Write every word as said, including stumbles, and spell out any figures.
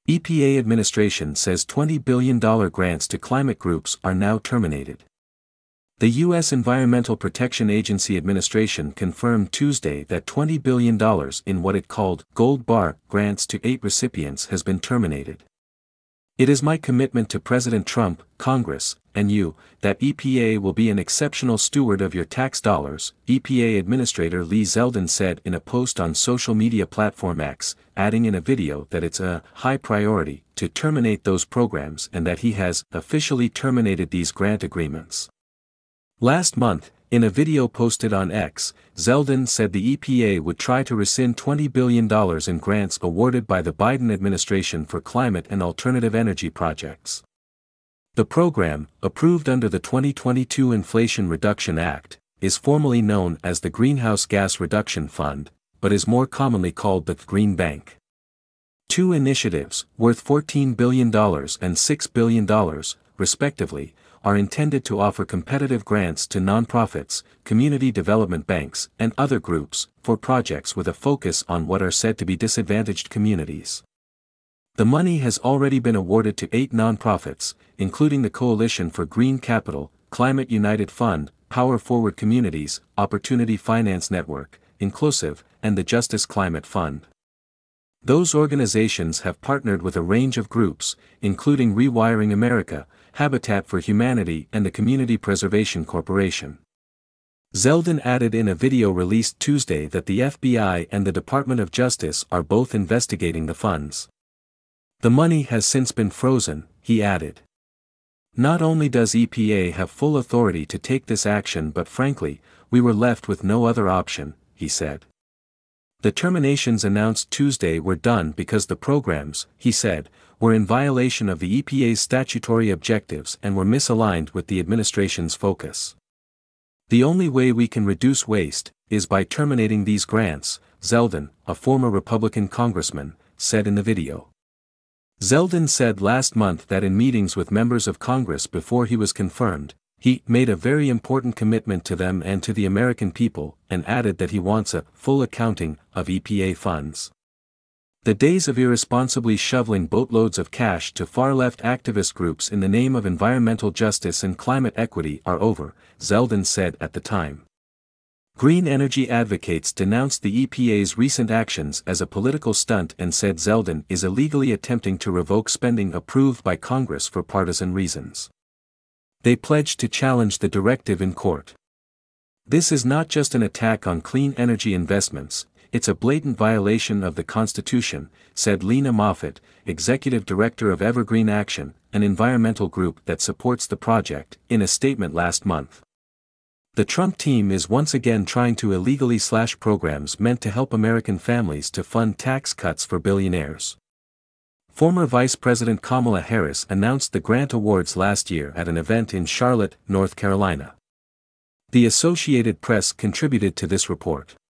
E P A administration says twenty billion dollars grants to climate groups are now terminated. The U S Environmental Protection Agency administration confirmed Tuesday that twenty billion dollars in what it called Gold Bar grants to eight recipients has been terminated. It is my commitment to President Trump, Congress, and you, that E P A will be an exceptional steward of your tax dollars, E P A Administrator Lee Zeldin said in a post on social media platform X, adding in a video that it's a high priority to terminate those programs and that he has officially terminated these grant agreements. Last month, in a video posted on X, Zeldin said the E P A would try to rescind twenty billion dollars in grants awarded by the Biden administration for climate and alternative energy projects. The program, approved under the twenty twenty-two Inflation Reduction Act, is formally known as the Greenhouse Gas Reduction Fund, but is more commonly called the Green Bank. Two initiatives, worth fourteen billion dollars and six billion dollars, respectively, are intended to offer competitive grants to nonprofits, community development banks, and other groups, for projects with a focus on what are said to be disadvantaged communities. The money has already been awarded to eight nonprofits, including the Coalition for Green Capital, Climate United Fund, Power Forward Communities, Opportunity Finance Network, Inclusive, and the Justice Climate Fund. Those organizations have partnered with a range of groups, including Rewiring America, Habitat for Humanity and the Community Preservation Corporation. Zeldin added in a video released Tuesday that the F B I and the Department of Justice are both investigating the funds. The money has since been frozen, he added. Not only does E P A have full authority to take this action, but frankly, we were left with no other option, he said. The terminations announced Tuesday were done because the programs, he said, were in violation of the E P A's statutory objectives and were misaligned with the administration's focus. The only way we can reduce waste is by terminating these grants, Zeldin, a former Republican congressman, said in the video. Zeldin said last month that in meetings with members of Congress before he was confirmed, he made a very important commitment to them and to the American people, and added that he wants a full accounting of E P A funds. The days of irresponsibly shoveling boatloads of cash to far-left activist groups in the name of environmental justice and climate equity are over, Zeldin said at the time. Green energy advocates denounced the E P A's recent actions as a political stunt and said Zeldin is illegally attempting to revoke spending approved by Congress for partisan reasons. They pledged to challenge the directive in court. This is not just an attack on clean energy investments, it's a blatant violation of the Constitution, said Lena Moffat, executive director of Evergreen Action, an environmental group that supports the project, in a statement last month. The Trump team is once again trying to illegally slash programs meant to help American families to fund tax cuts for billionaires. Former Vice President Kamala Harris announced the grant awards last year at an event in Charlotte, North Carolina. The Associated Press contributed to this report.